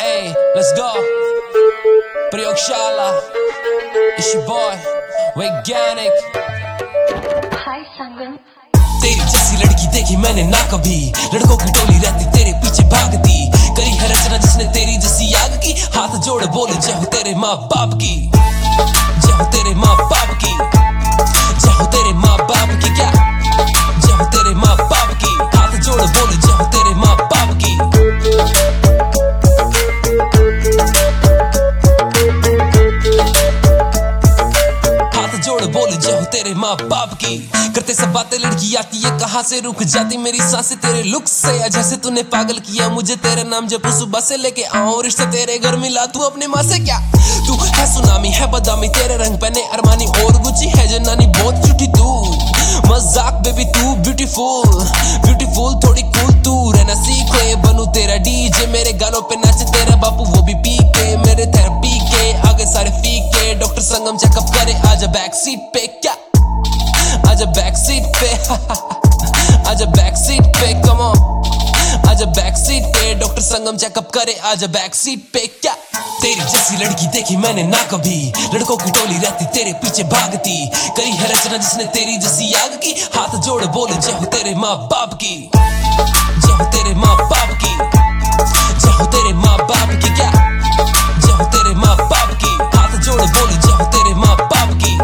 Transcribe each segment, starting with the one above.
Hey, let's go. प्रयोगशाला, it's your boy, वैज्ञानिक। हाय संगम। तेरी जैसी लड़की देखी मैंने ना कभी, लड़कों की टोली रहती तेरे पीछे भागती, करी है रचना जिसने तेरी जैसी आग की, हाथ जोड़ बोले जय हो तेरे माँ बाप की, जय हो तेरे माँ बाप की, जय हो तेरे माँ बाप की, क्या जय हो तेरे माँ बाप की, हाथ जोड़ बोले जय हो तेरे माँ बाप की। जोड़ बोले जय हो तेरे माँ बाप की। करते सब बातें लड़की आती है कहाँ से रुक जाती मेरी सांसें तेरे लुक से, या जैसे तूने पागल किया मुझे तेरे नाम जब सुबह से लेके आऊं रिश्ते तेरे घर मिला तू अपनी माँ से, क्या तू है सुनामी है बदामी तेरे रंग पहने अरमानी और गुची है जनानी बहुत झूठी तू, मजाक बेबी तू ब्यूटीफुल ब्यूटीफुल थोड़ी कूल तू रहना सीख ले, बनू तेरा डीजे मेरे गानों पे नाचे तेरा बापू वो भी पी के, मेरे थेरेपी के आगे सारे फीके, डॉक्टर संगम चेकअप करे आजा बैक सीट पे, क्या आजा बैक सीट पे आजा बैक सीट पे, कम ऑन आजा बैक सीट पे, डॉक्टर संगम चेकअप करे आजा बैक सीट पे, क्या तेरी जैसी लड़की देखी मैंने ना कभी, लड़कों की टोली रहती तेरे पीछे भागती, करी है रचना जिसने तेरी जैसी आग की, हाथ जोड़ बोले जय हो तेरे माँ बाप की, जय हो तेरे माँ बाप की, जय हो तेरे माँ बाप की, क्या जय हो तेरे माँ बाप की, हाथ जोड़ बोले जय हो तेरे माँ बाप की।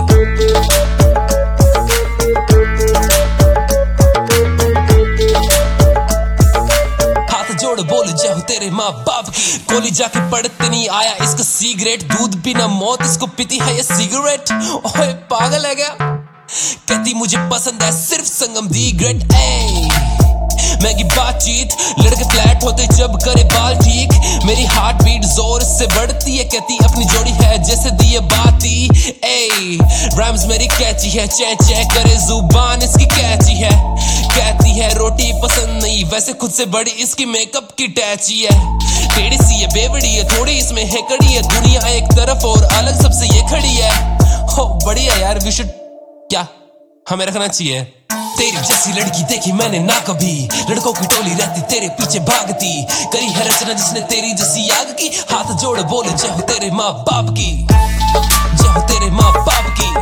जोड़ बोले जय हो तेरे माँ बाप की। कोली जाके पढ़ते नहीं आया इसका सिगरेट, दूध बिना मौत इसको पीती है ये सिगरेट, ओए पागल है क्या, कहती मुझे पसंद है सिर्फ संगम दी ग्रेट। मैगी बातचीत लड़के फ्लैट होते जब करे बाल ठीक, मेरी हार्ट बीट जोर से बढ़ती है, कहती अपनी जोड़ी है जैसे दिए बाती, राइम्स मेरी कैची है, चे चे करे जुबान इसकी कैची है, कहती है रोटी पसंद नहीं वैसे खुद से बड़ी इसकी मेकअप की टैची है, टेढ़ी सी है बेवड़ी है थोड़ी इसमें है कड़ी है, दुनिया एक तरफ और अलग सबसे ये खड़ी है, हो बढ़िया यार वी शुड क्या हमें रखना चाहिए। तेरी जैसी लड़की देखी मैंने ना कभी, लड़कों की टोली रहती तेरे पीछे भागती, करी है रचना जिसने तेरी जैसी आग की, हाथ जोड़ बोले जय हो तेरे माँ बाप की, जय हो तेरे माँ बाप की,